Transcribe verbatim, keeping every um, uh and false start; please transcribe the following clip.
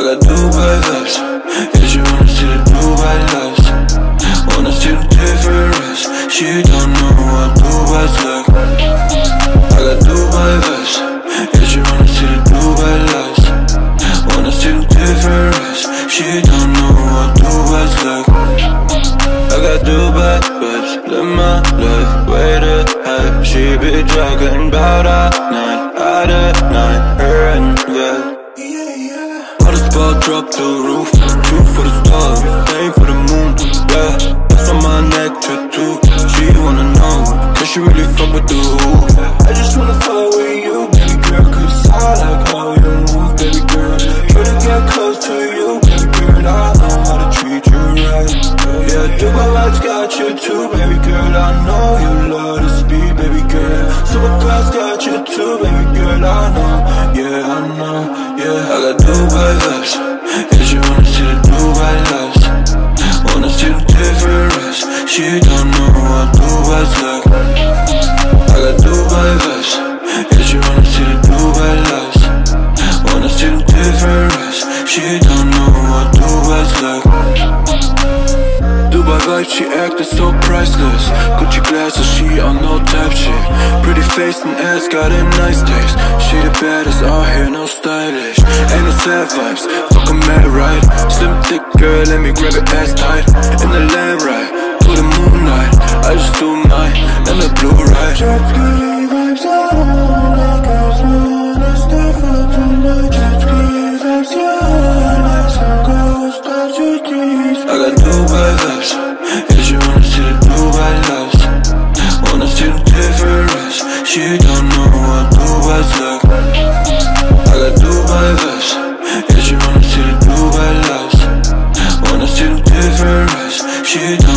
got Dubai vibes. Yeah, she wanna see the Dubai lights. Wanna see the difference. She don't know what Dubai's like. I got Dubai vibes. Yeah, she wanna see the Dubai lights. Wanna see the difference. She don't know what Dubai's like. I got Dubai vibes. Live my life, way to hype. She be talking about all night, out at night, her and that. All the spot drop to the roof. Shoot for the stars, aim for the moon. Yeah, that's on my neck tattoo. She wanna know, can she really fuck with the who? I just wanna fuck with you, baby girl, cause I like how you move, baby girl. Try to get close to you, baby girl, I know how to treat you right. Yeah, Dubai vibes got you too, baby girl, I know you love the speed, baby girl. Supercars got you too, baby girl, I know, yeah, I know, yeah. I got Dubai vibes, yeah, she wanna see the Dubai lights. Wanna see the difference, she don't know what Dubai's like. I got Dubai vibes, yeah, she wanna see the Dubai lights. Wanna see the difference, she don't know what Dubai's like. Dubai vibes, she acting so priceless. Gucci glasses, she on no type shit. Pretty face and ass, got a nice taste. She the baddest out here, no stylish. Ain't no sad vibes, fuck a mad right. Slim thick girl, let me grab it ass tight. In the land right, to the moonlight. I just do mine, and the blue ride. Jet ski vibes on, like I wanna stay for tonight. Jet ski vibes on, like some ghost of your dreams. I got Dubai vibes, yeah, she wanna see the Dubai lights. Wanna see the difference, she don't know what Dubai's like. I got Dubai vibes, yeah, she wanna see the Dubai lights. Wanna see the difference, she don't